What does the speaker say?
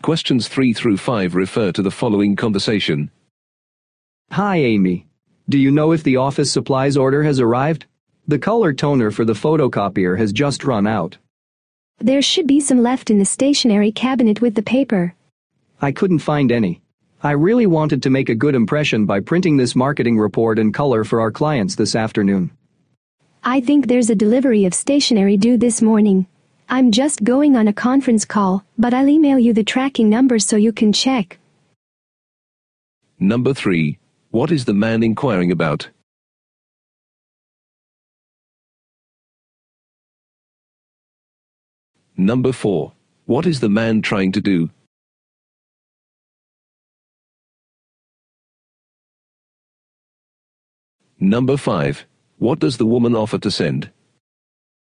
Questions 3 through 5 refer to the following conversation. Hi, Amy. Do you know if the office supplies order has arrived? The color toner for the photocopier has just run out. There should be some left in the stationery cabinet with the paper. I couldn't find any. I really wanted to make a good impression by printing this marketing report in color for our clients this afternoon. I think there's a delivery of stationery due this morning. I'm just going on a conference call, but I'll email you the tracking number so you can check. Number 3. What is the man inquiring about? Number 4. What is the man trying to do? Number 5. What does the woman offer to send?